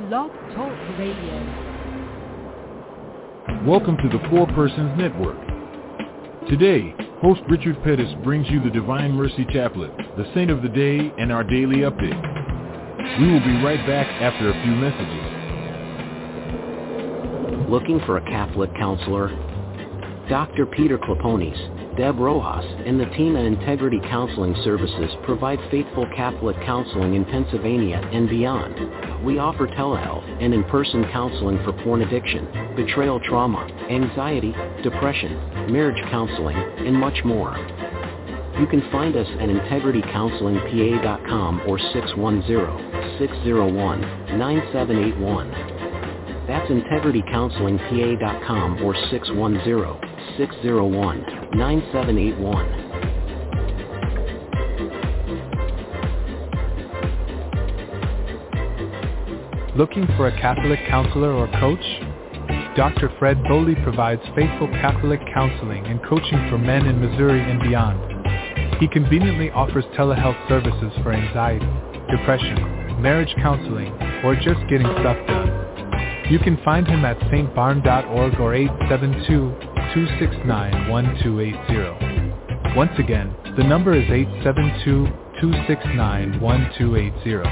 Blog Talk Radio. Welcome to the Four Persons Network. Today, host Richard Pettis brings you the Divine Mercy Chaplet, the Saint of the Day, and our daily update. We will be right back after a few messages. Looking for a Catholic counselor? Dr. Peter Claponis, Deb Rojas, and the team at Integrity Counseling Services provide faithful Catholic counseling in Pennsylvania and beyond. We offer telehealth and in-person counseling for porn addiction, betrayal trauma, anxiety, depression, marriage counseling, and much more. You can find us at integritycounselingpa.com or 610-601-9781. That's integritycounselingpa.com or 610-601-9781. Looking for a Catholic counselor or coach? Dr. Fred Bowley provides faithful Catholic counseling and coaching for men in Missouri and beyond. He conveniently offers telehealth services for anxiety, depression, marriage counseling, or just getting stuff done. You can find him at stbarn.org or 872-269-1280. Once again, the number is 872-269-1280.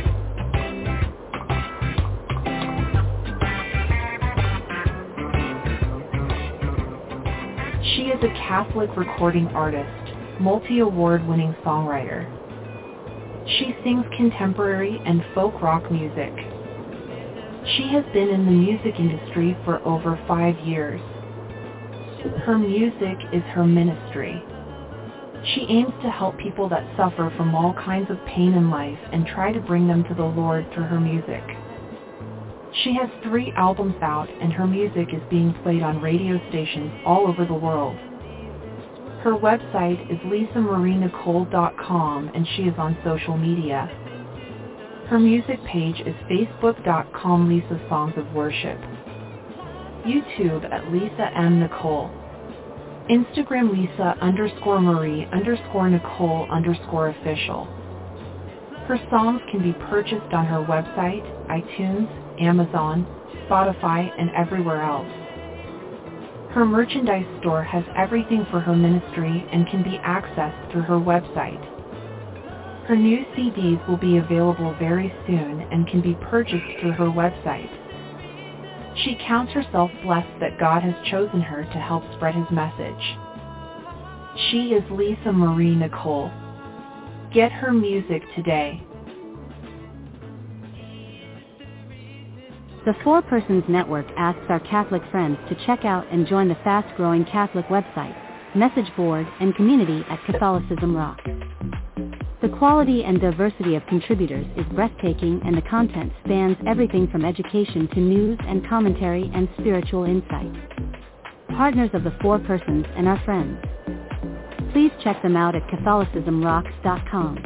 She is a Catholic recording artist, multi-award-winning songwriter. She sings contemporary and folk rock music. She has been in the music industry for over 5 years. Her music is her ministry. She aims to help people that suffer from all kinds of pain in life and try to bring them to the Lord through her music. She has 3 albums out, and her music is being played on radio stations all over the world. Her website is lisamarienicole.com, and she is on social media. Her music page is facebook.com Lisa Songs of Worship, YouTube at Lisa M. Nicole, Instagram Lisa_Marie_Nicole_official. Her songs can be purchased on her website, iTunes, Amazon, Spotify, and everywhere else. Her merchandise store has everything for her ministry and can be accessed through her website. Her new CDs will be available very soon and can be purchased through her website. She counts herself blessed that God has chosen her to help spread his message. She is Lisa Marie Nicole. Get her music today. The Four Persons Network asks our Catholic friends to check out and join the fast-growing Catholic website, message board, and community at Catholicism Rocks. The quality and diversity of contributors is breathtaking, and the content spans everything from education to news and commentary and spiritual insight. Partners of the Four Persons and our friends. Please check them out at CatholicismRocks.com.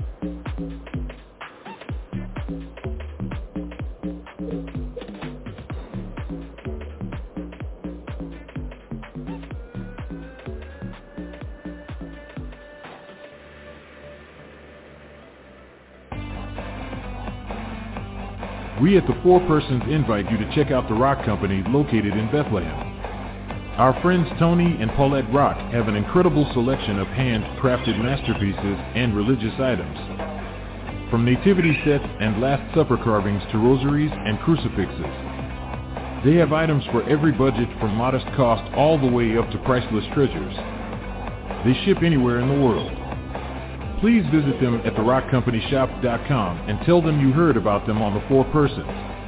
We at the Four Persons invite you to check out the Rock Company located in Bethlehem. Our friends Tony and Paulette Rock have an incredible selection of hand-crafted masterpieces and religious items. From nativity sets and Last Supper carvings to rosaries and crucifixes. They have items for every budget from modest cost all the way up to priceless treasures. They ship anywhere in the world. Please visit them at therockcompanyshop.com and tell them you heard about them on the Four Persons.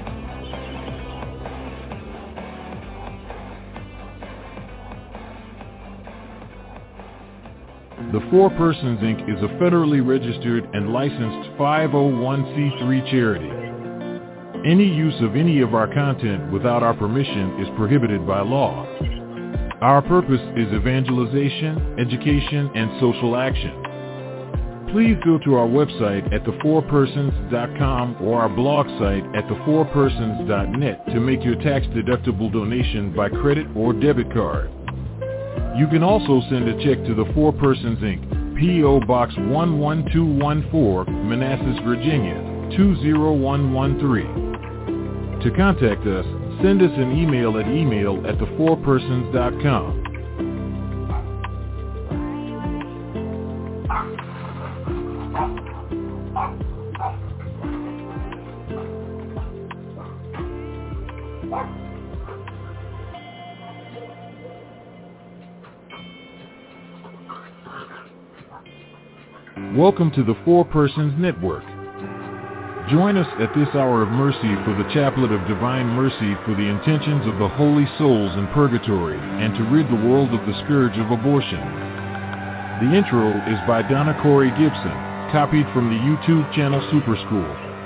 The Four Persons, Inc. is a federally registered and licensed 501c3 charity. Any use of any of our content without our permission is prohibited by law. Our purpose is evangelization, education, and social action. Please go to our website at thefourpersons.com or our blog site at thefourpersons.net to make your tax-deductible donation by credit or debit card. You can also send a check to the Four Persons, Inc., P.O. Box 11214, Manassas, Virginia, 20113. To contact us, send us an email at email@thefourpersons.com. Welcome to the Four Persons Network. Join us at this hour of mercy for the Chaplet of Divine Mercy for the intentions of the holy souls in purgatory and to rid the world of the scourge of abortion. The intro is by Donna Corey Gibson, copied from the YouTube channel Super School.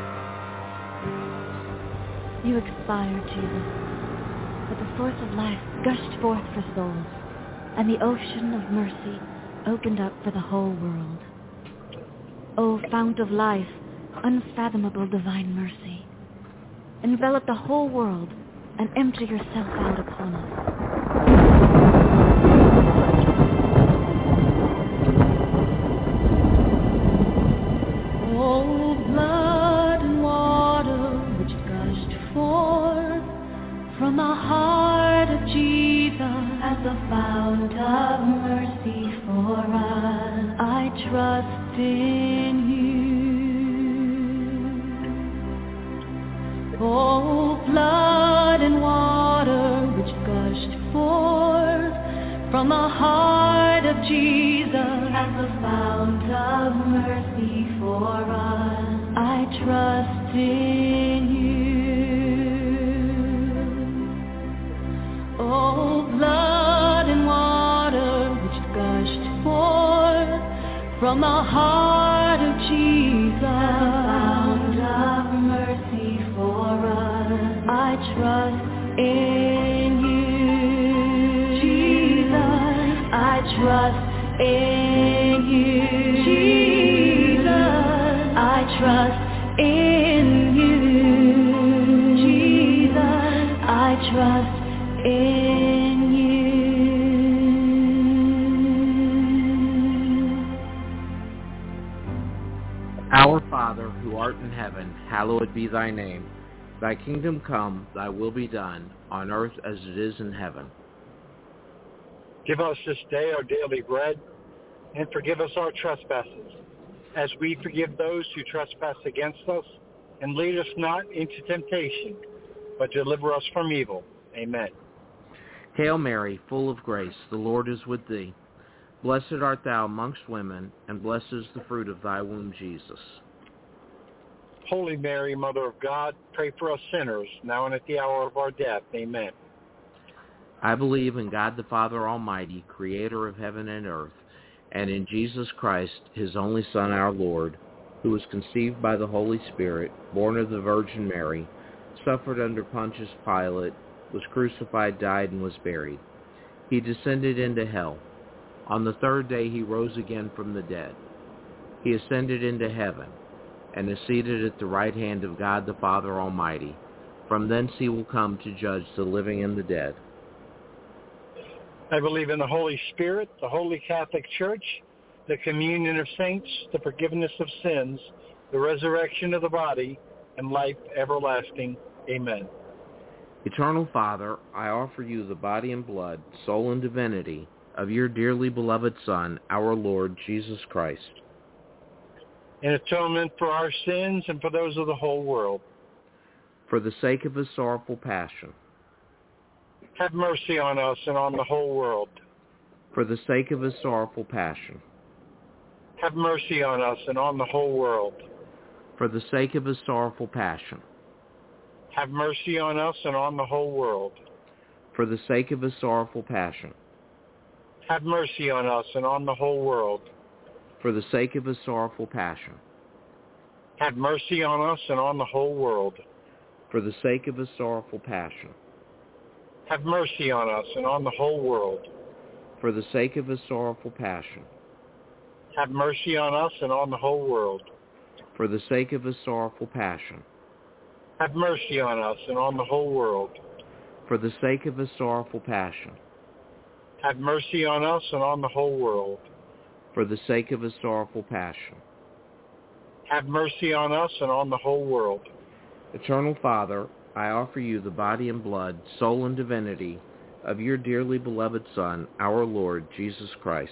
You expired, Jesus, but the source of life gushed forth for souls, and the ocean of mercy opened up for the whole world. O fount of life, unfathomable divine mercy, envelop the whole world and empty yourself out upon us. O blood and water which gushed forth from the heart of Jesus as the fount of mercy for us, I trust in you. Oh, blood and water which gushed forth from the heart of Jesus as the fount of mercy for us, I trust in you. Oh, blood and water which gushed forth from the heart of Jesus, fount of mercy for us, I trust in you. Jesus, I trust in you. Jesus, I trust in you. Jesus, I trust in you. Our Father, who art in heaven, hallowed be thy name. Thy kingdom come, thy will be done, on earth as it is in heaven. Give us this day our daily bread, and forgive us our trespasses, as we forgive those who trespass against us. And lead us not into temptation, but deliver us from evil. Amen. Hail Mary, full of grace, the Lord is with thee. Blessed art thou amongst women, and blessed is the fruit of thy womb, Jesus. Holy Mary, Mother of God, pray for us sinners, now and at the hour of our death. Amen. I believe in God the Father Almighty, creator of heaven and earth, and in Jesus Christ, his only Son, our Lord, who was conceived by the Holy Spirit, born of the Virgin Mary, suffered under Pontius Pilate, was crucified, died, and was buried. He descended into hell. On the third day he rose again from the dead. He ascended into heaven, and is seated at the right hand of God the Father Almighty. From thence he will come to judge the living and the dead. I believe in the Holy Spirit, the Holy Catholic Church, the communion of saints, the forgiveness of sins, the resurrection of the body, and life everlasting. Amen. Eternal Father, I offer you the body and blood, soul and divinity of your dearly beloved Son, our Lord Jesus Christ, in atonement for our sins and for those of the whole world. For the sake of his sorrowful passion. Have mercy on us and on the whole world. For the sake of his sorrowful passion. Have mercy on us and on the whole world. For the sake of his sorrowful passion. Have mercy on us and on the whole world. For the sake of his sorrowful passion. Have mercy on us and on the whole world. For the sake of his sorrowful passion. Have mercy on us and on the whole world. For the sake of his sorrowful passion. Have mercy on us and on the whole world. For the sake of his sorrowful passion. Have mercy on us and on the whole world. For the sake of his sorrowful passion. Have mercy on us and on the whole world. For the sake of his sorrowful passion. Have mercy on us and on the whole world. For the sake of his sorrowful passion. Have mercy on us and on the whole world. Eternal Father, I offer you the body and blood, soul and divinity of your dearly beloved Son, our Lord Jesus Christ,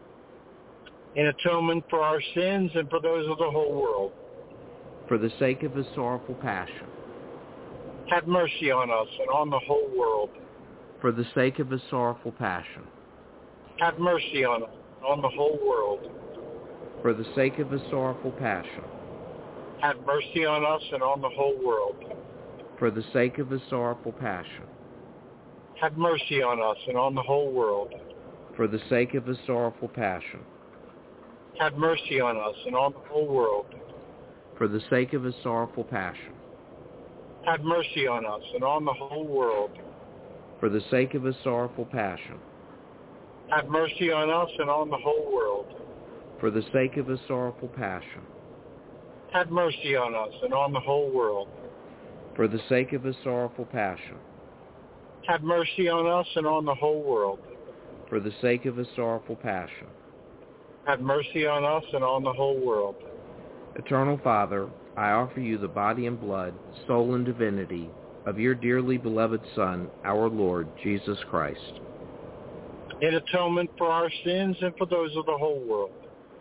in atonement for our sins and for those of the whole world. for the sake of his sorrowful passion, Have mercy on us and on the whole world. for the sake of his sorrowful passion, Have mercy on us and on the whole world. for the sake of his sorrowful passion, Have mercy on us and on the whole world. for the sake of his sorrowful passion, Have mercy on us and on the whole world. for the sake of his sorrowful passion, Have mercy on us and on the whole world. for the sake of his sorrowful passion, Have mercy on us and on the whole world. for the sake of his sorrowful passion, Have mercy on us and on the whole world. for the sake of his sorrowful passion, Have mercy on us and on the whole world. for the sake of his sorrowful passion, Have mercy on us and on the whole world. for the sake of his sorrowful passion. Have mercy on us and on the whole world. Eternal Father, I offer you the body and blood, soul and divinity of your dearly beloved Son, our Lord Jesus Christ, in atonement for our sins and for those of the whole world.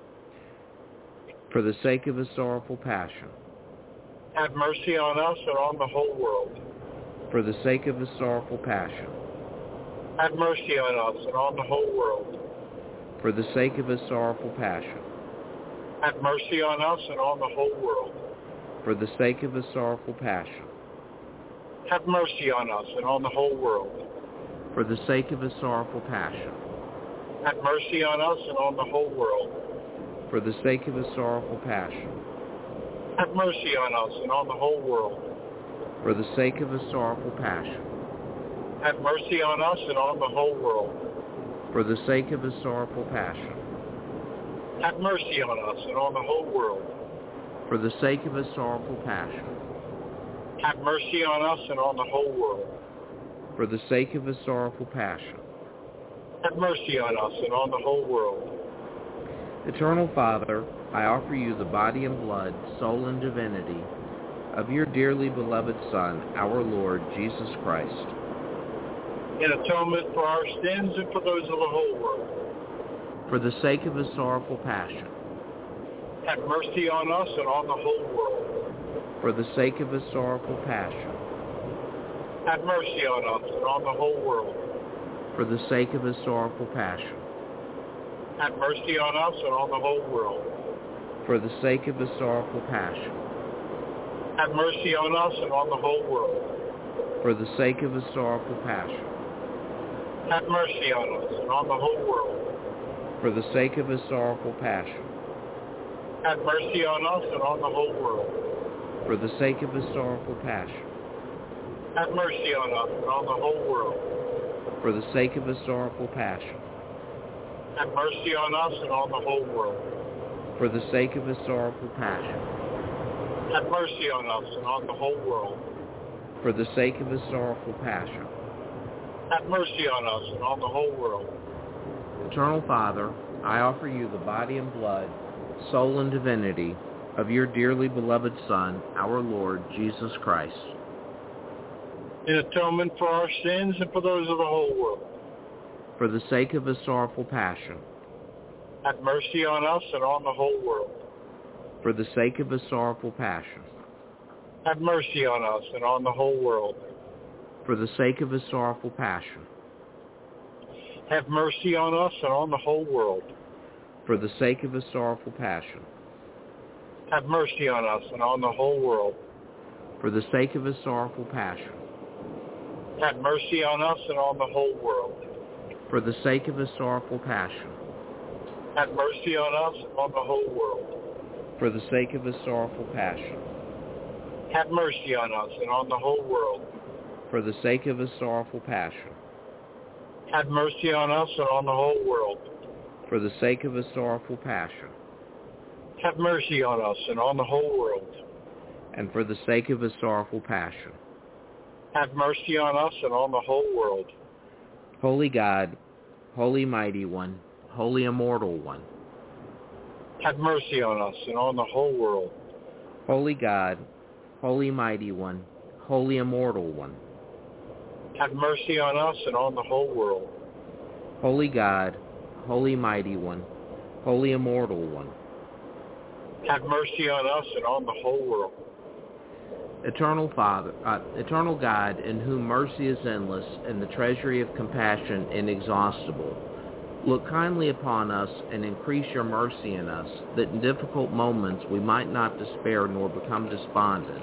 for the sake of his sorrowful passion, Have mercy on us and on the whole world. for the sake of his sorrowful passion, Have mercy on us and on the whole world. for the sake of his sorrowful passion, Have mercy on us and on the whole world. for the sake of his sorrowful passion, Have mercy on us and on the whole world. for the sake of his sorrowful passion, Have mercy on us and on the whole world. for the sake of his sorrowful passion, Have mercy on us and on the whole world. for the sake of his sorrowful passion, Have mercy on us and on the whole world. for the sake of his sorrowful passion, Have mercy on us and on the whole world. for the sake of his sorrowful passion, Have mercy on us and on the whole world. for the sake of his sorrowful passion. Have mercy on us and on the whole world. Eternal Father, I offer you the body and blood, soul and divinity of your dearly beloved Son, our Lord Jesus Christ, in atonement for our sins and for those of the whole world. for the sake of his sorrowful passion, Have mercy on us and on the whole world. for the sake of his sorrowful passion, Have mercy on us and on the whole world. for the sake of his sorrowful passion, Have mercy on us and on the whole world. for the sake of his sorrowful passion, Have mercy on us and on the whole world. for the sake of his sorrowful passion, Have mercy on us and on the whole world. for the sake of his sorrowful passion, Have mercy on us and on the whole world. for the sake of his sorrowful passion, Have mercy on us and on the whole world. for the sake of his sorrowful passion, Have mercy on us and on the whole world. for the sake of his sorrowful passion, Have mercy on us and on the whole world. for the sake of his sorrowful passion. Have mercy on us and on the whole world. Eternal Father, I offer you the body and blood, soul and divinity of your dearly beloved Son, our Lord Jesus Christ, in atonement for our sins and for those of the whole world. for the sake of his sorrowful passion, Have mercy on us and on the whole world. for the sake of his sorrowful passion, Have mercy on us and on the whole world. for the sake of his sorrowful passion, Have mercy on us and on the whole world. for the sake of his sorrowful passion, Have mercy on us and on the whole world. for the sake of his sorrowful passion, Have mercy on us and on the whole world. for the sake of his sorrowful passion, Have mercy on us and on the whole world. for the sake of his sorrowful passion, Have mercy on us and on the whole world. for the sake of his sorrowful passion, Have mercy on us and on the whole world. for the sake of his sorrowful passion, Have mercy on us and on the whole world. and for the sake of his sorrowful passion. Have mercy on us and on the whole world. Holy God, Holy Mighty One, Holy Immortal One, Have mercy on us and on the whole world. Holy God, Holy Mighty One, Holy Immortal One. Have mercy on us and on the whole world. Holy God, Holy Mighty One, Holy Immortal One. Have mercy on us and on the whole world. Eternal Father, eternal God, in whom mercy is endless and the treasury of compassion inexhaustible, look kindly upon us and increase your mercy in us, that in difficult moments we might not despair nor become despondent,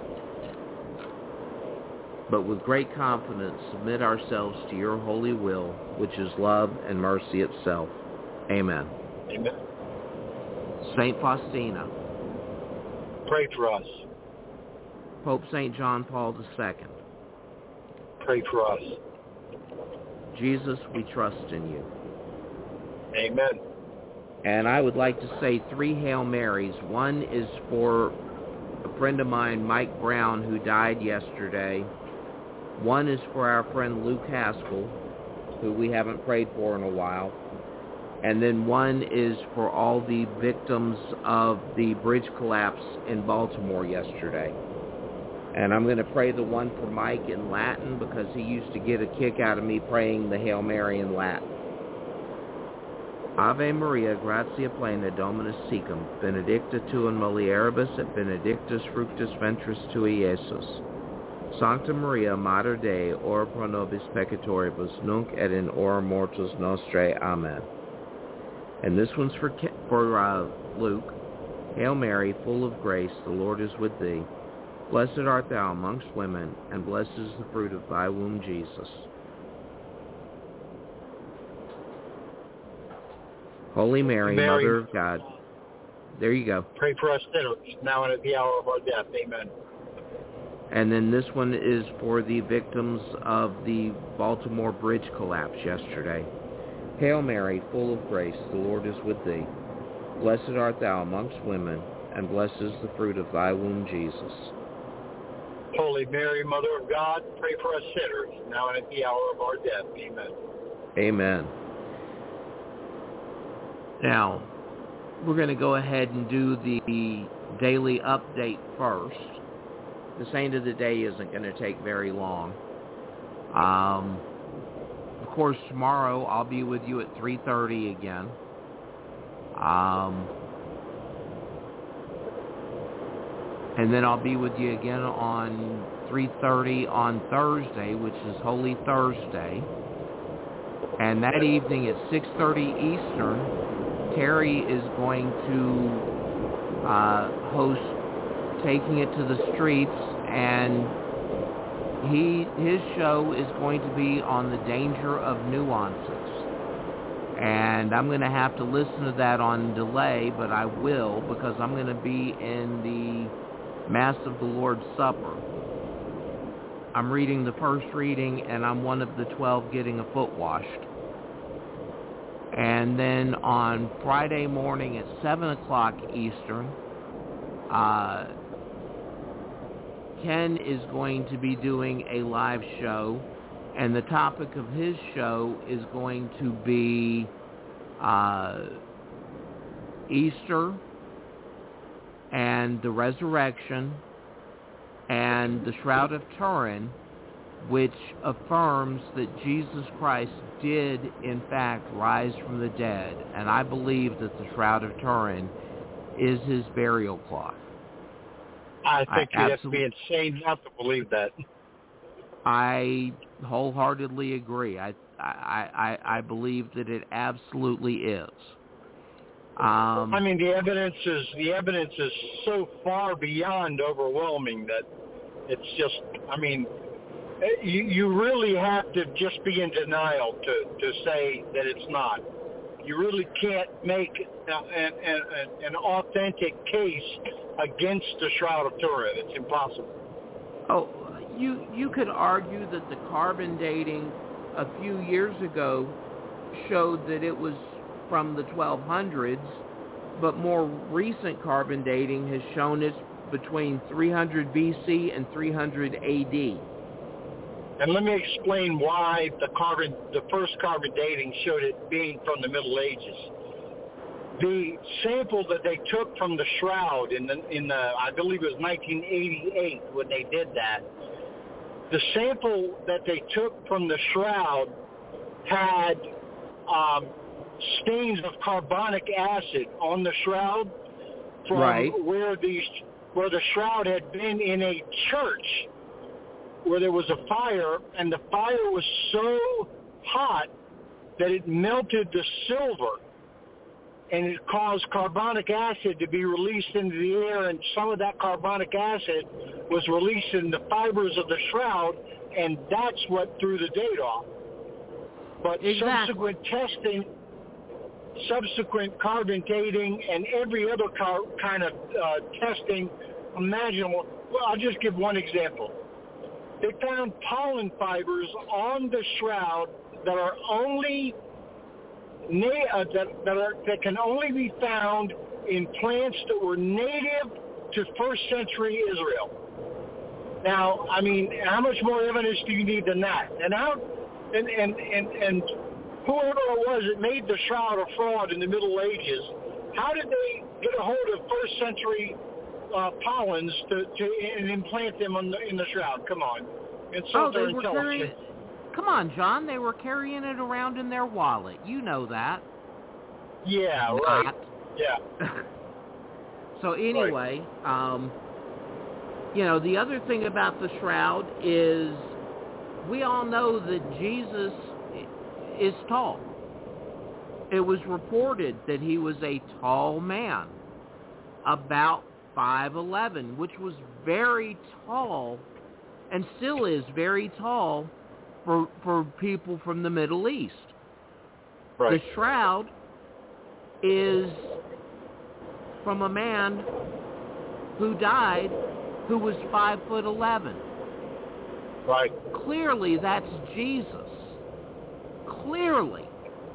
but with great confidence submit ourselves to your holy will, which is love and mercy itself. Amen. Amen. Saint Faustina, pray for us. Pope St. John Paul II, pray for us. Jesus, we trust in you. Amen. And I would like to say 3 Hail Marys. One is for a friend of mine, Mike Brown, who died yesterday. One is for our friend Luke Haskell, who we haven't prayed for in a while. And then one is for all the victims of the bridge collapse in Baltimore yesterday. And I'm going to pray the one for Mike in Latin because he used to get a kick out of me praying the Hail Mary in Latin. Ave Maria, gratia plena, Dominus tecum, benedicta tu in mulieribus et benedictus fructus ventris tui, Iesus. Sancta Maria, Mater Dei, ora pro nobis peccatoribus, nunc et in hora mortis nostrae. Amen. And this one's for Luke. Hail Mary, full of grace, the Lord is with thee. Blessed art thou amongst women, and blessed is the fruit of thy womb, Jesus. Holy Mary, Mother of God. There you go. Pray for us sinners, now and at the hour of our death. Amen. And then this one is for the victims of the Baltimore bridge collapse yesterday. Hail Mary, full of grace, the Lord is with thee. Blessed art thou amongst women, and blessed is the fruit of thy womb, Jesus. Holy Mary, Mother of God, pray for us sinners, now and at the hour of our death. Amen. Amen. Now, we're going to go ahead and do the daily update first. The Saint of the Day isn't going to take very long. Of course, tomorrow I'll be with you at 3:30 again. And then I'll be with you again on 3:30 on Thursday, which is Holy Thursday. And that evening at 6:30 Eastern, Terry is going to host Taking It to the Streets, and his show is going to be on the danger of nuances. And I'm going to have to listen to that on delay, but I will, because I'm going to be in the Mass of the Lord's Supper. I'm reading the first reading, and I'm one of the 12 getting a foot washed. And then on Friday morning at 7 o'clock Eastern, Ken is going to be doing a live show, and the topic of his show is going to be Easter and the resurrection and the Shroud of Turin, which affirms that Jesus Christ did, in fact, rise from the dead. And I believe that the Shroud of Turin is his burial cloth. I think you'd have to be insane not to believe that. I wholeheartedly agree. I believe that it absolutely is. I mean, the evidence is so far beyond overwhelming that it's just, I mean, you really have to just be in denial to say that it's not. You really can't make an authentic case against the Shroud of Turin. It's impossible. Oh, you could argue that the carbon dating a few years ago showed that it was from the 1200s, but more recent carbon dating has shown it's between 300 BC and 300 AD. And let me explain why the first carbon dating showed it being from the Middle Ages. The sample that they took from the shroud in the I believe it was 1988 when they did that, the sample that they took from the shroud had stains of carbonic acid on the shroud from where the shroud had been in a church where there was a fire, and the fire was so hot that it melted the silver, and it caused carbonic acid to be released into the air, and some of that carbonic acid was released in the fibers of the shroud, and that's what threw the date off. But subsequent testing, subsequent carbon dating, and every other kind of testing imaginable. Well, I'll just give one example. They found pollen fibers on the shroud that are only that can only be found in plants that were native to first century Israel. Now, I mean, how much more evidence do you need than that? And whoever it was that made the shroud a fraud in the Middle Ages, how did they get a hold of first century pollens and implant them in the shroud? Come on. Insult their intelligence. Come on, John. They were carrying it around in their wallet. You know that. Yeah, right. Yeah. So anyway, the other thing about the shroud is we all know that Jesus is tall. It was reported that he was a tall man, about 5'11", which was very tall and still is very tall for people from the Middle East. Right. The shroud is from a man who died who was 5'11". Right. Clearly that's Jesus. Clearly.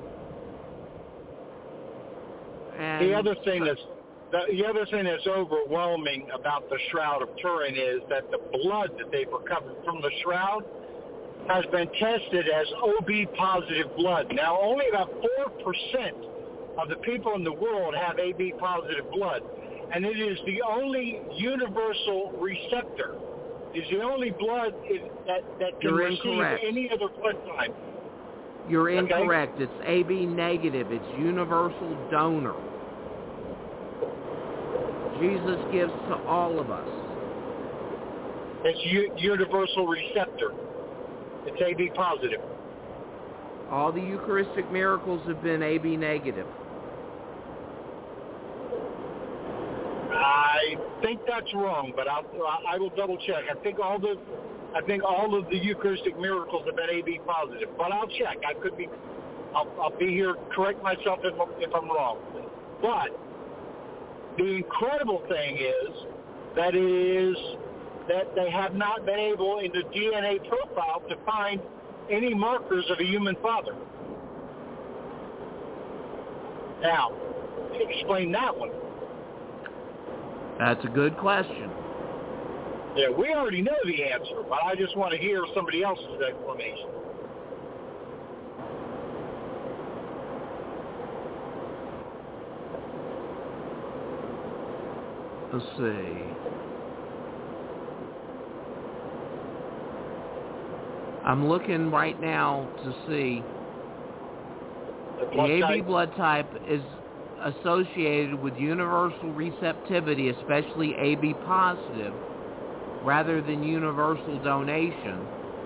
And the other thing that's overwhelming about the Shroud of Turin is that the blood that they've recovered from the shroud has been tested as OB positive blood. Now, only about 4% of the people in the world have AB positive blood, and it is the only universal receptor. It's the only blood that can receive any other blood type. You're incorrect. It's AB negative. It's universal donor. Jesus gives to all of us. It's universal receptor. It's AB positive. All the Eucharistic miracles have been AB negative. I think that's wrong, but I will double check. I think all of the Eucharistic miracles have been AB positive, but I'll check. I'll be here, correct myself if I'm wrong. But the incredible thing is that they have not been able in the DNA profile to find any markers of a human father. Now, explain that one. That's a good question. Yeah, we already know the answer, but I just want to hear somebody else's explanation. Let's see. I'm looking right now to see the AB blood type is associated with universal receptivity, especially AB positive, rather than universal donation.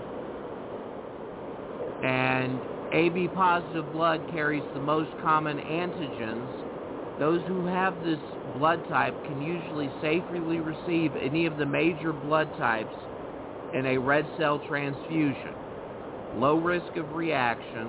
And AB positive blood carries the most common antigens. Those who have this blood type can usually safely receive any of the major blood types in a red cell transfusion. Low risk of reaction.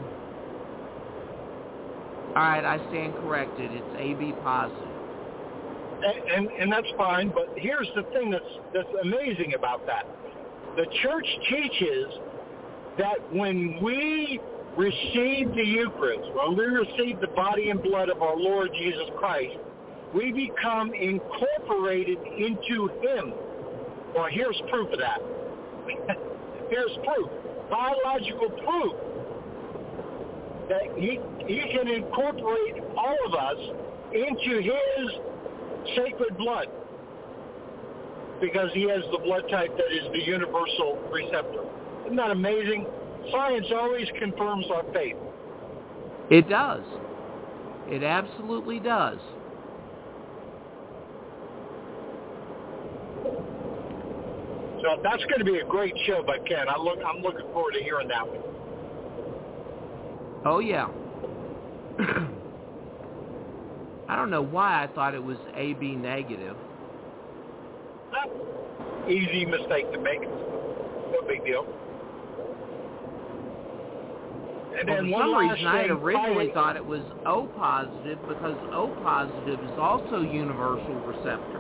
All right, I stand corrected. It's AB positive. And that's fine, but here's the thing that's amazing about that. The church teaches that when we receive the Eucharist, when we receive the body and blood of our Lord Jesus Christ, we become incorporated into him. Well, here's proof of that. Here's proof, biological proof, that he can incorporate all of us into his sacred blood. because he has the blood type that is the universal receptor. Isn't that amazing? Science always confirms our faith. It does. It absolutely does. So that's going to be a great show by Ken. I'm looking forward to hearing that one. Oh, yeah. I don't know why I thought it was AB negative. Easy mistake to make. No big deal. And then for some reason, I had originally Friday, thought it was O positive because O positive is also universal receptor.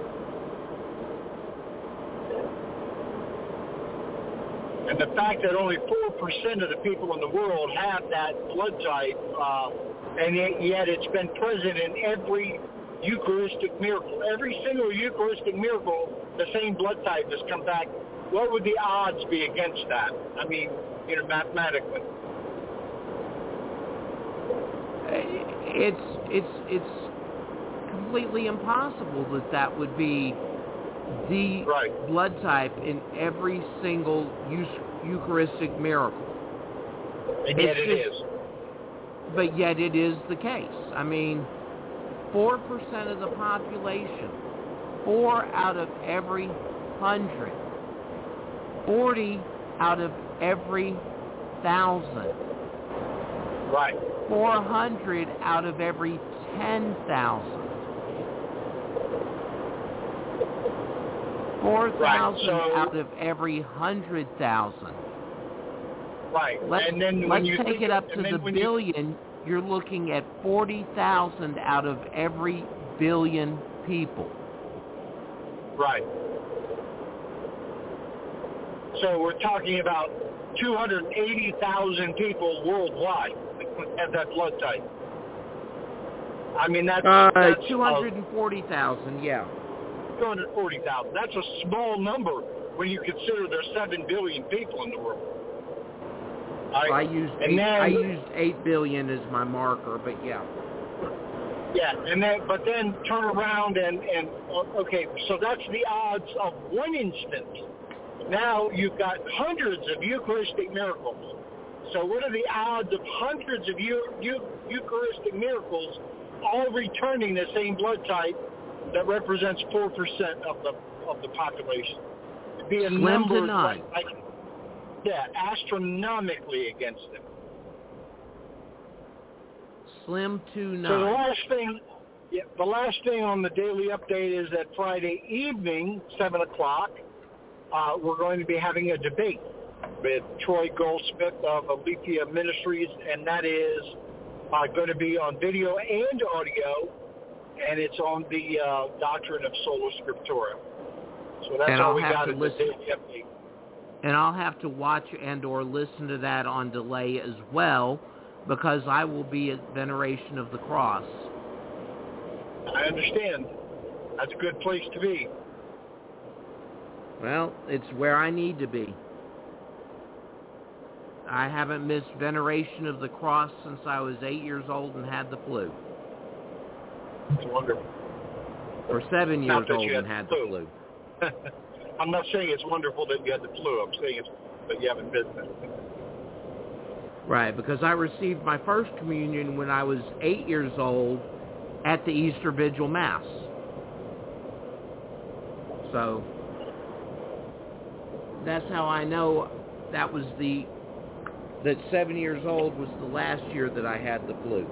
And the fact that only 4% of the people in the world have that blood type, and yet it's been present in every Eucharistic miracle. Every single Eucharistic miracle, the same blood type has come back. What would the odds be against that? I mean, mathematically. It's completely impossible that would be the blood type in every single Eucharistic miracle. And yet it is. But yet it is the case. I mean, 4% of the population, 4 out of every 100, 40 out of every 1,000. Right. 400 out of every 10,000. 4,000 out of every 100,000. Right. And then let's take it up to the billion. You're looking at 40,000 out of every billion people. Right. So we're talking about 280,000 people worldwide have that blood type. I mean, that's 240,000, yeah. 240,000. That's a small number when you consider there's 7 billion people in the world. I used 8 billion as my marker, but yeah. Yeah, but then turn around and okay, so that's the odds of one instance. Now you've got hundreds of Eucharistic miracles. So what are the odds of hundreds of Eucharistic miracles all returning the same blood type that represents 4% of the population? It'd be a slim number to none. Astronomically against them. Slim to none. So the last thing on the daily update is that Friday evening, 7 o'clock, we're going to be having a debate with Troy Goldsmith of Aletheia Ministries, and that is going to be on video and audio, and it's on the doctrine of Sola Scriptura. So that's all we got in the daily update. And I'll have to watch and or listen to that on delay as well, because I will be at Veneration of the Cross. I understand. That's a good place to be. Well, it's where I need to be. I haven't missed Veneration of the Cross since I was 8 years old and had the flu. It's wonderful. Or 7 years old and had the flu. I'm not saying it's wonderful that you had the flu. I'm saying it's that you haven't missed it. Right, because I received my first communion when I was 8 years old at the Easter Vigil Mass. So that's how I know that 7 years old was the last year that I had the flu.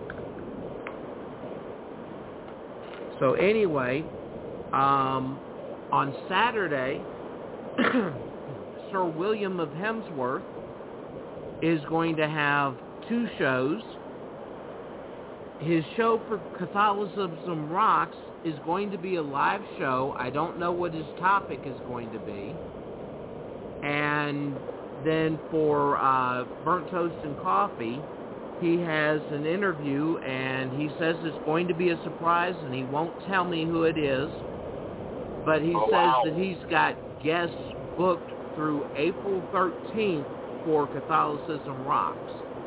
So anyway, on Saturday, Sir William of Hemsworth is going to have 2 shows. His show for Catholicism Rocks is going to be a live show. I don't know what his topic is going to be. And then for Burnt Toast and Coffee, he has an interview, and he says it's going to be a surprise, and he won't tell me who it is. But he says that he's got guests booked through April 13th for Catholicism Rocks.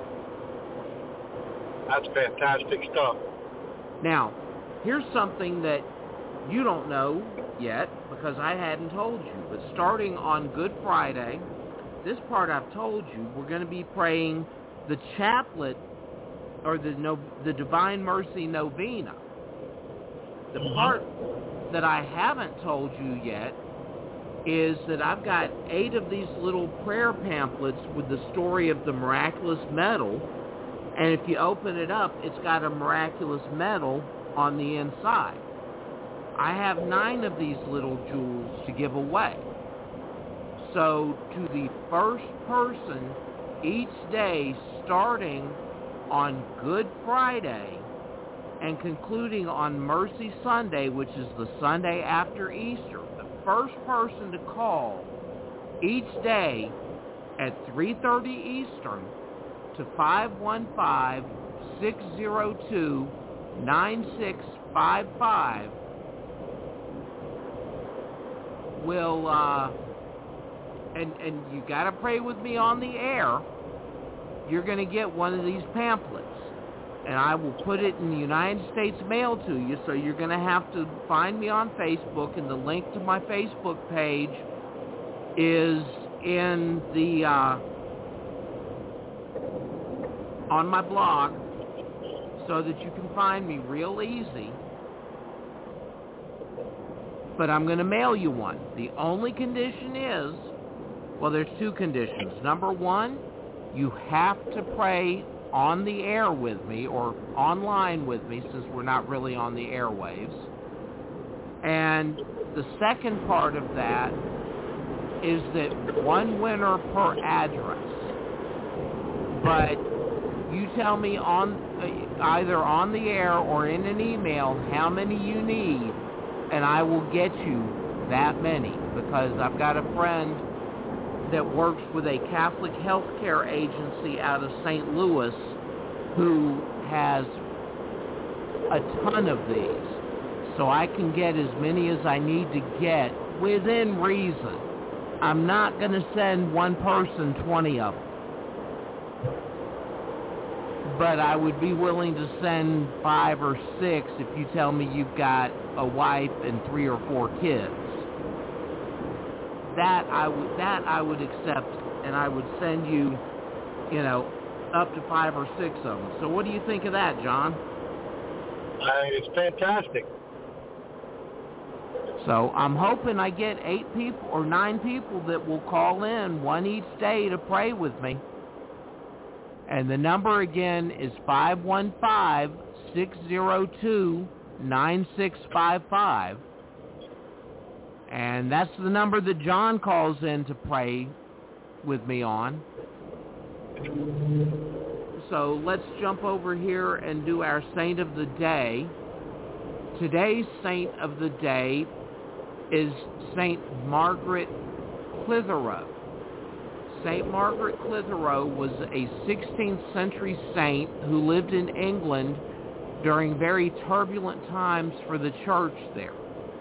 That's fantastic stuff. Now, here's something that you don't know, yet because I hadn't told you. But starting on Good Friday, this part I've told you, we're going to be praying the chaplet or the Divine Mercy Novena. The part that I haven't told you yet is that I've got 8 of these little prayer pamphlets with the story of the miraculous medal, and if you open it up, it's got a miraculous medal on the inside. I have 9 of these little jewels to give away. So to the first person each day, starting on Good Friday and concluding on Mercy Sunday, which is the Sunday after Easter, the first person to call each day at 3:30 Eastern to 515-602-9655 will, and you got to pray with me on the air, you're going to get one of these pamphlets. And I will put it in the United States mail to you, so you're going to have to find me on Facebook, and the link to my Facebook page is in the on my blog, so that you can find me real easy. But I'm going to mail you one. The only condition is, well, there's 2 conditions. Number 1, you have to pray on the air with me or online with me, since we're not really on the airwaves. And the second part of that is that 1 winner per address. But you tell me on either on the air or in an email how many you need, and I will get you that many, because I've got a friend that works with a Catholic healthcare agency out of St. Louis who has a ton of these. So I can get as many as I need to get within reason. I'm not going to send one person 20 of them. But I would be willing to send 5 or 6 if you tell me you've got a wife and 3 or 4 kids. That I would accept, and I would send you, up to 5 or 6 of them. So what do you think of that, John? It's fantastic. So I'm hoping I get 8 people or 9 people that will call in, 1 each day, to pray with me. And the number again is 515-602-9655. And that's the number that John calls in to pray with me on. So let's jump over here and do our Saint of the Day. Today's Saint of the Day is Saint Margaret Clitheroe. Saint Margaret Clitheroe was a 16th century saint who lived in England during very turbulent times for the church there.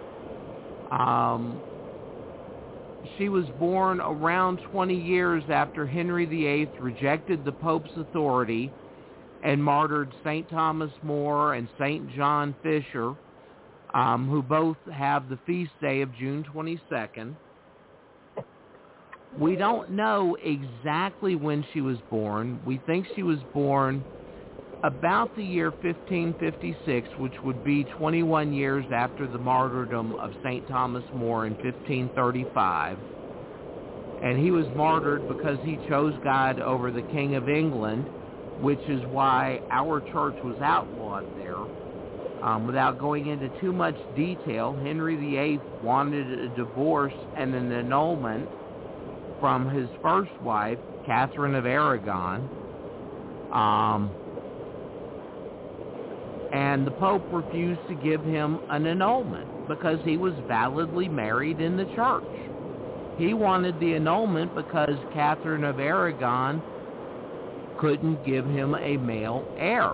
She was born around 20 years after Henry VIII rejected the Pope's authority and martyred St. Thomas More and St. John Fisher, who both have the feast day of June 22nd. We don't know exactly when she was born. We think she was born about the year 1556, which would be 21 years after the martyrdom of St. Thomas More in 1535. And he was martyred because he chose God over the King of England, which is why our church was outlawed there. Without going into too much detail, Henry VIII wanted a divorce and an annulment from his first wife, Catherine of Aragon. And the Pope refused to give him an annulment because he was validly married in the church. He wanted the annulment because Catherine of Aragon couldn't give him a male heir.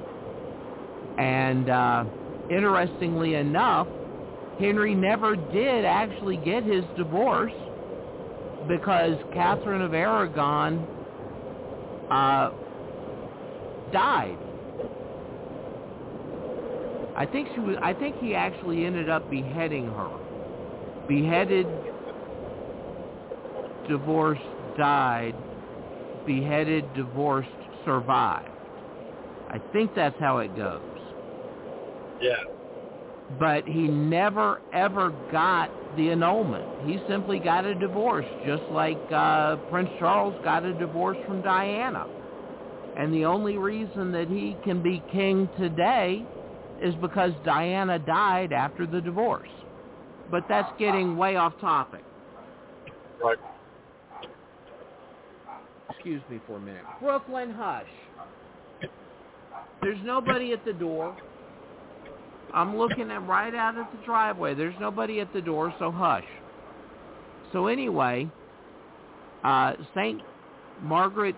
And interestingly enough, Henry never did actually get his divorce because Catherine of Aragon died. I think he actually ended up beheading her. beheaded, divorced, died, beheaded, divorced, survived. I think that's how it goes. Yeah. But he never, ever got the annulment. He simply got a divorce, just like Prince Charles got a divorce from Diana. And the only reason that he can be king today is because Diana died after the divorce. But that's getting way off topic. Right. Excuse me for a minute. Brooklyn, hush. There's nobody at the door. I'm looking at right out at the driveway. There's nobody at the door, so hush. So anyway, St. Margaret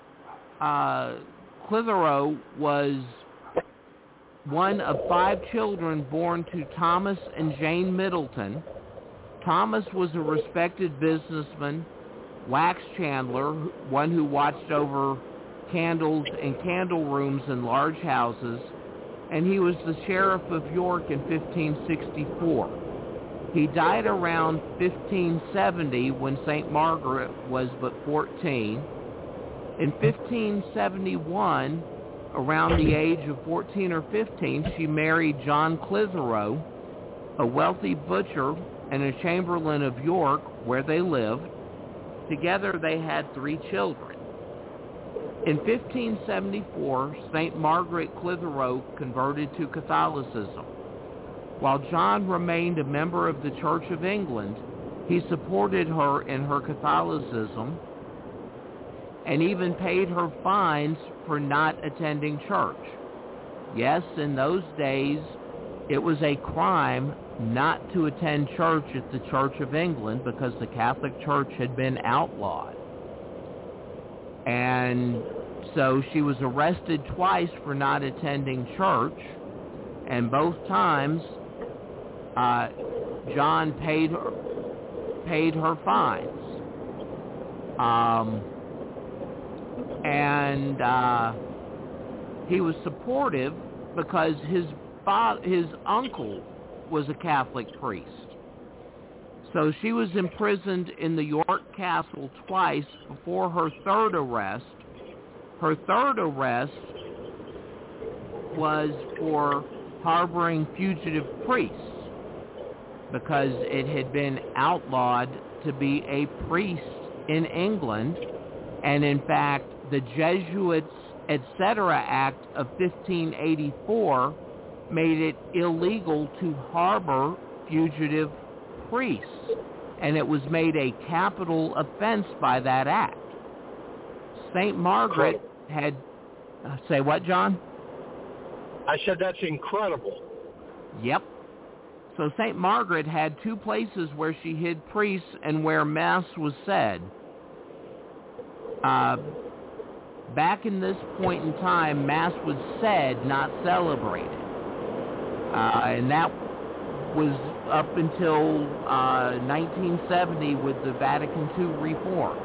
Clitheroe was one of 5 children born to Thomas and Jane Middleton. Thomas was a respected businessman, wax chandler, one who watched over candles in candle rooms in large houses, and he was the Sheriff of York in 1564. He died around 1570 when St. Margaret was but 14. In 1571, around the age of 14 or 15, she married John Clitheroe, a wealthy butcher and a chamberlain of York, where they lived. Together they had 3 children. In 1574, St. Margaret Clitheroe converted to Catholicism. While John remained a member of the Church of England, he supported her in her Catholicism and even paid her fines for not attending church. Yes, in those days, it was a crime not to attend church at the Church of England because the Catholic Church had been outlawed. And so she was arrested twice for not attending church, and both times John paid her fines. And he was supportive because his uncle was a Catholic priest. So she was imprisoned in the York Castle twice before her third arrest. Her third arrest was for harboring fugitive priests because it had been outlawed to be a priest in England. And in fact, the Jesuits, etc. Act of 1584 made it illegal to harbor fugitive priests, and it was made a capital offense by that act. St. Margaret had... say what, John? I said that's incredible. Yep. So St. Margaret had 2 places where she hid priests and where Mass was said. Back in this point in time, Mass was said, not celebrated. And that was up until 1970 with the Vatican II reforms.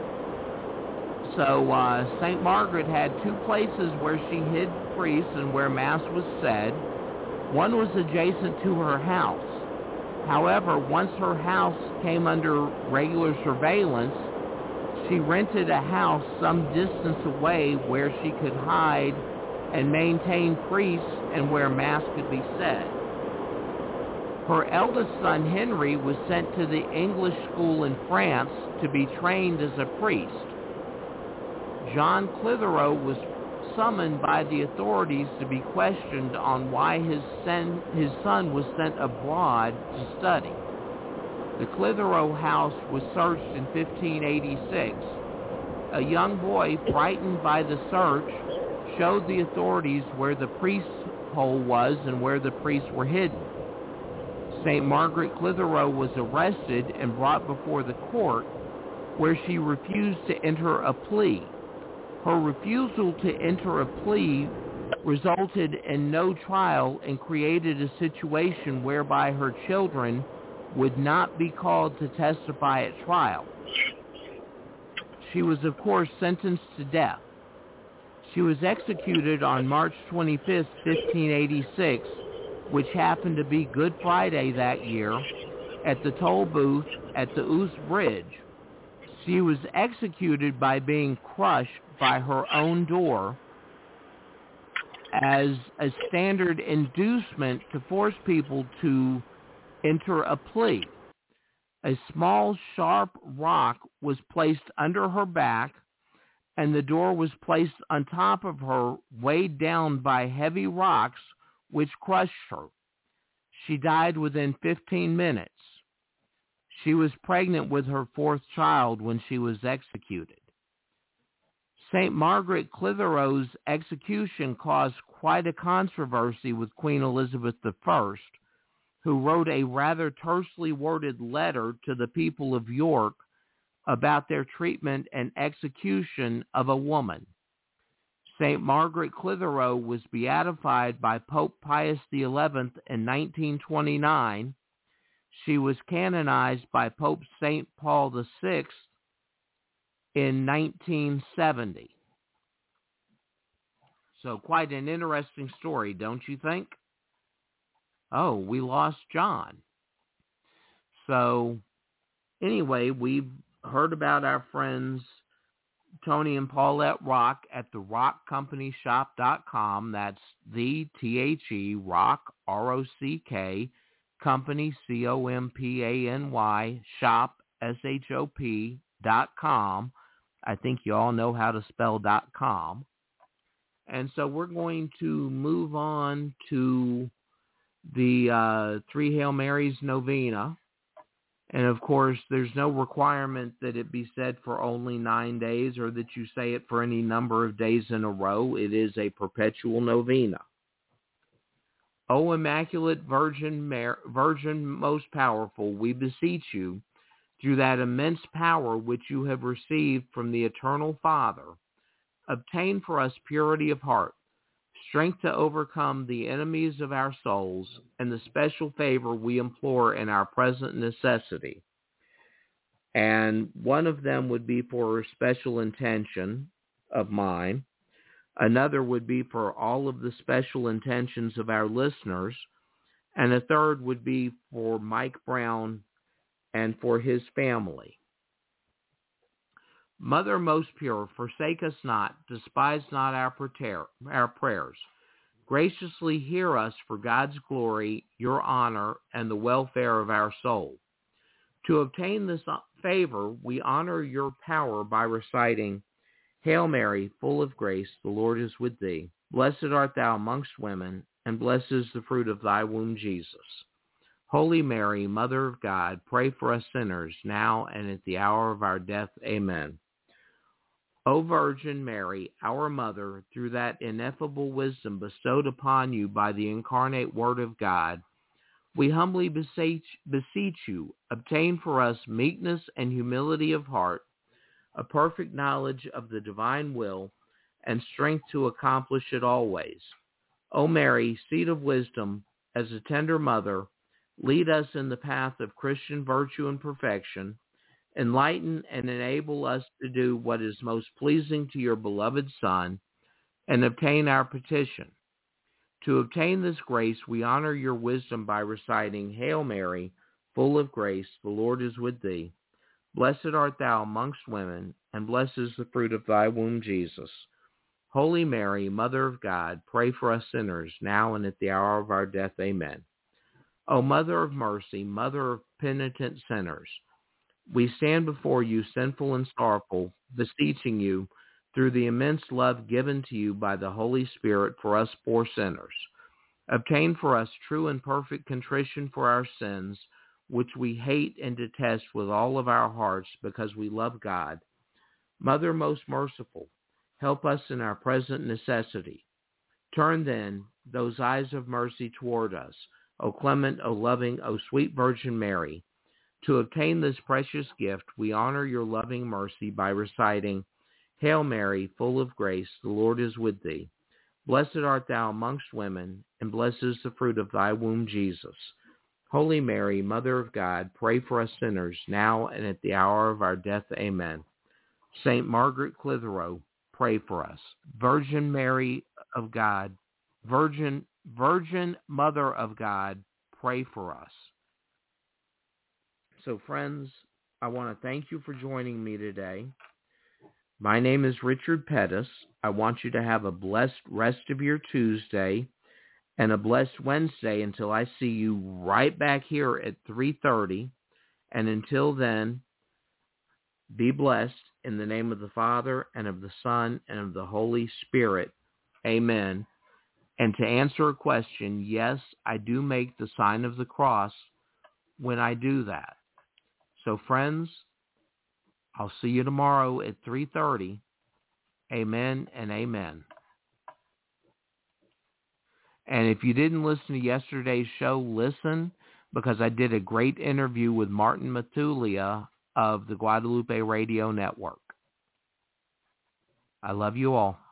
So St. Margaret had 2 places where she hid priests and where Mass was said. One was adjacent to her house. However, once her house came under regular surveillance, she rented a house some distance away where she could hide and maintain priests and where Mass could be said. Her eldest son, Henry, was sent to the English school in France to be trained as a priest. John Clitheroe was summoned by the authorities to be questioned on why his son was sent abroad to study. The Clitheroe house was searched in 1586. A young boy, frightened by the search, showed the authorities where the priest's hole was and where the priests were hidden. St. Margaret Clitheroe was arrested and brought before the court, where she refused to enter a plea. Her refusal to enter a plea resulted in no trial and created a situation whereby her children would not be called to testify at trial. She was, of course, sentenced to death. She was executed on March 25, 1586, which happened to be Good Friday that year, at the toll booth at the Ouse Bridge. She was executed by being crushed by her own door as a standard inducement to force people to enter a plea. A small, sharp rock was placed under her back, and the door was placed on top of her, weighed down by heavy rocks, which crushed her. She died within 15 minutes. She was pregnant with her fourth child when she was executed. St. Margaret Clitheroe's execution caused quite a controversy with Queen Elizabeth I, who wrote a rather tersely worded letter to the people of York about their treatment and execution of a woman. St. Margaret Clitheroe was beatified by Pope Pius XI in 1929. She was canonized by Pope St. Paul VI in 1970. So quite an interesting story, don't you think? Oh, we lost John. So anyway, we've heard about our friends Tony and Paulette Rock at the rockcompanyshop.com. That's the THE Rock, ROCK, company, COMPANY, shop, SHOP.com. I think you all know how to spell .com. And so we're going to move on to the Three Hail Marys novena. And, of course, there's no requirement that it be said for only 9 days or that you say it for any number of days in a row. It is a perpetual novena. O Immaculate Virgin most powerful, we beseech you, through that immense power which you have received from the Eternal Father, obtain for us purity of heart, strength to overcome the enemies of our souls, and the special favor we implore in our present necessity. And one of them would be for a special intention of mine. Another would be for all of the special intentions of our listeners. And a third would be for Mike Brown and for his family. Mother most pure, forsake us not, despise not our prayers. Graciously hear us for God's glory, your honor, and the welfare of our soul. To obtain this favor, we honor your power by reciting, Hail Mary, full of grace, the Lord is with thee. Blessed art thou amongst women, and blessed is the fruit of thy womb, Jesus. Holy Mary, Mother of God, pray for us sinners, now and at the hour of our death. Amen. O Virgin Mary, our Mother, through that ineffable wisdom bestowed upon you by the incarnate Word of God, we humbly beseech you, obtain for us meekness and humility of heart, a perfect knowledge of the divine will, and strength to accomplish it always. O Mary, seat of wisdom, as a tender mother, lead us in the path of Christian virtue and perfection. Enlighten and enable us to do what is most pleasing to your beloved Son, and obtain our petition. To obtain this grace, we honor your wisdom by reciting, Hail Mary, full of grace, the Lord is with thee. Blessed art thou amongst women, and blessed is the fruit of thy womb, Jesus. Holy Mary, Mother of God, pray for us sinners, now and at the hour of our death. Amen. O Mother of mercy, Mother of penitent sinners, we stand before you sinful and sorrowful, beseeching you, through the immense love given to you by the Holy Spirit for us poor sinners. Obtain for us true and perfect contrition for our sins, which we hate and detest with all of our hearts because we love God. Mother most merciful, help us in our present necessity. Turn then those eyes of mercy toward us, O clement, O loving, O sweet Virgin Mary. To obtain this precious gift, we honor your loving mercy by reciting, Hail Mary, full of grace, the Lord is with thee. Blessed art thou amongst women, and blessed is the fruit of thy womb, Jesus. Holy Mary, Mother of God, pray for us sinners, now and at the hour of our death. Amen. Saint Margaret Clitheroe, pray for us. Virgin Mary of God, Virgin Mother of God, pray for us. So friends, I want to thank you for joining me today. My name is Richard Pettis. I want you to have a blessed rest of your Tuesday and a blessed Wednesday until I see you right back here at 3:30. And until then, be blessed in the name of the Father and of the Son and of the Holy Spirit. Amen. And to answer a question, yes, I do make the sign of the cross when I do that. So friends, I'll see you tomorrow at 3:30. Amen and amen. And if you didn't listen to yesterday's show, listen, because I did a great interview with Martin Matulia of the Guadalupe Radio Network. I love you all.